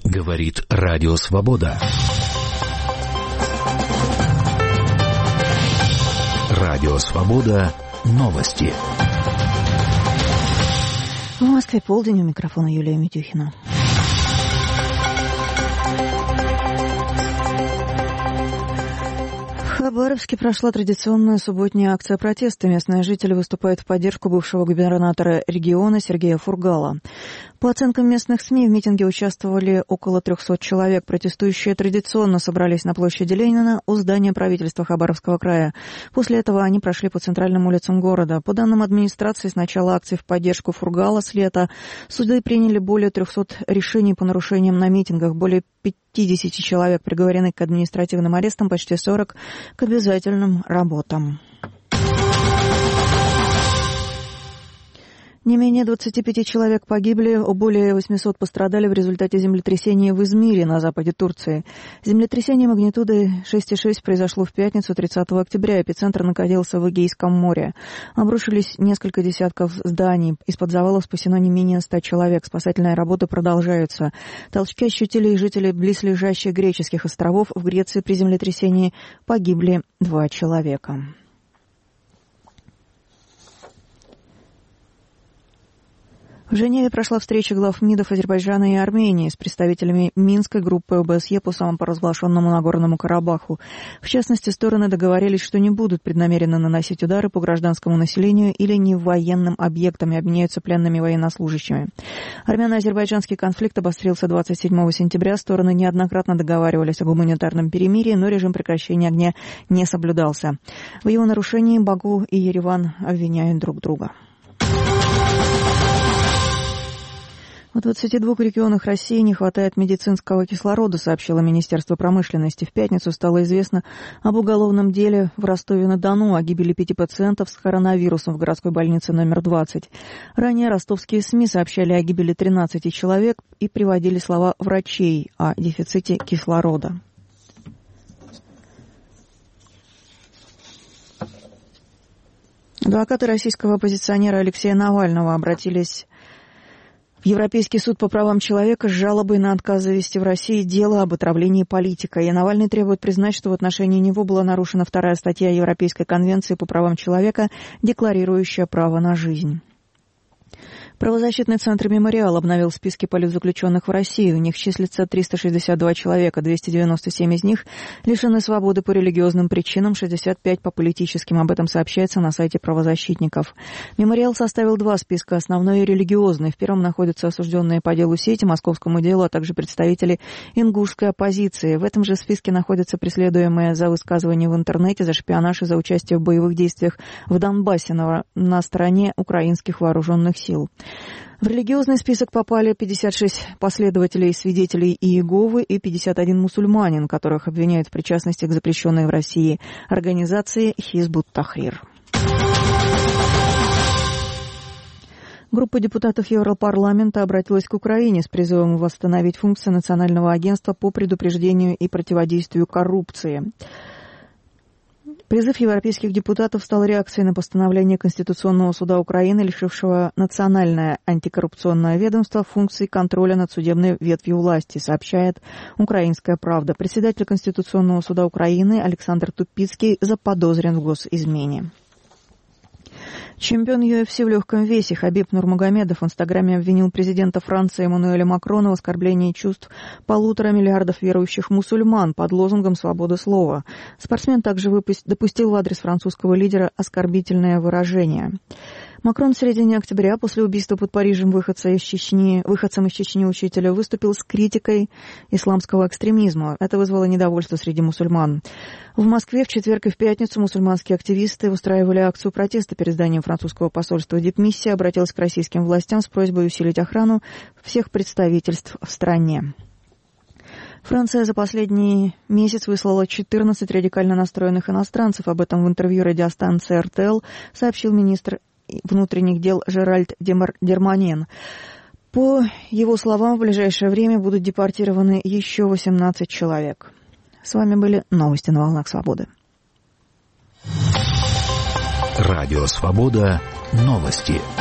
Говорит Радио Свобода. Радио Свобода. Новости. В Москве полдень, у микрофона Юлия Митюхина. В Хабаровске прошла традиционная субботняя акция протеста. Местные жители выступают в поддержку бывшего губернатора региона Сергея Фургала. По оценкам местных СМИ, в митинге участвовали около 300 человек. Протестующие традиционно собрались на площади Ленина у здания правительства Хабаровского края. После этого они прошли по центральным улицам города. По данным администрации, с начала акции в поддержку Фургала с лета суды приняли более 300 решений по нарушениям на митингах. Более 50 человек приговорены к административным арестам, почти 40 к обязательным работам. Не менее 25 человек погибли, более 800 пострадали в результате землетрясения в Измире на западе Турции. Землетрясение магнитудой 6,6 произошло в пятницу 30 октября. Эпицентр находился в Эгейском море. Обрушились несколько десятков зданий. Из-под завалов спасено не менее 100 человек. Спасательные работы продолжаются. Толчки ощутили и жители близлежащих греческих островов. В Греции при землетрясении погибли 2 человека. В Женеве прошла встреча глав МИДов Азербайджана и Армении с представителями Минской группы ОБСЕ по самопоразглашенному Нагорному Карабаху. В частности, стороны договорились, что не будут преднамеренно наносить удары по гражданскому населению или невоенным объектам и обменяются пленными военнослужащими. Армяно-азербайджанский конфликт обострился 27 сентября. Стороны неоднократно договаривались о гуманитарном перемирии, но режим прекращения огня не соблюдался. В его нарушении Баку и Ереван обвиняют друг друга. В 22 регионах России не хватает медицинского кислорода, сообщило Министерство промышленности. В пятницу стало известно об уголовном деле в Ростове-на-Дону о гибели 5 пациентов с коронавирусом в городской больнице номер 20. Ранее ростовские СМИ сообщали о гибели 13 человек и приводили слова врачей о дефиците кислорода. Адвокаты российского оппозиционера Алексея Навального обратились в Европейский суд по правам человека с жалобой на отказ завести в России дело об отравлении политика. И Навальный требует признать, что в отношении него была нарушена 2-я статья Европейской конвенции по правам человека, декларирующая право на жизнь. Правозащитный центр «Мемориал» обновил списки политзаключенных в России. В них числится 362 человека, 297 из них лишены свободы по религиозным причинам, 65 по политическим. Об этом сообщается на сайте правозащитников. «Мемориал» составил 2 списка, основной и религиозный. В первом находятся осужденные по делу Сети, московскому делу, а также представители ингушской оппозиции. В этом же списке находятся преследуемые за высказывания в интернете, за шпионаж и за участие в боевых действиях в Донбассе на стороне украинских вооруженных сил. В религиозный список попали 56 последователей и свидетелей Иеговы и 51 мусульманин, которых обвиняют в причастности к запрещенной в России организации Хизб ут-Тахрир. Группа депутатов Европарламента обратилась к Украине с призывом восстановить функции Национального агентства по предупреждению и противодействию коррупции. Призыв европейских депутатов стал реакцией на постановление Конституционного суда Украины, лишившего Национальное антикоррупционное ведомство функций контроля над судебной ветвью власти, сообщает «Украинская правда». Председатель Конституционного суда Украины Александр Тупицкий заподозрен в госизмене. Чемпион UFC в легком весе Хабиб Нурмагомедов в Инстаграме обвинил президента Франции Эммануэля Макрона в оскорблении чувств 1,5 миллиарда верующих мусульман под лозунгом «Свобода слова». Спортсмен также допустил в адрес французского лидера оскорбительное выражение. Макрон в середине октября после убийства под Парижем выходцем из Чечни учителя выступил с критикой исламского экстремизма. Это вызвало недовольство среди мусульман. В Москве в четверг и в пятницу мусульманские активисты устраивали акцию протеста перед зданием французского посольства. Дипмиссия обратилась к российским властям с просьбой усилить охрану всех представительств в стране. Франция за последний месяц выслала 14 радикально настроенных иностранцев. Об этом в интервью радиостанции РТЛ сообщил министр внутренних дел Жеральд Дерманен. По его словам, в ближайшее время будут депортированы еще 18 человек. С вами были новости на волнах свободы. Радио Свобода. Новости.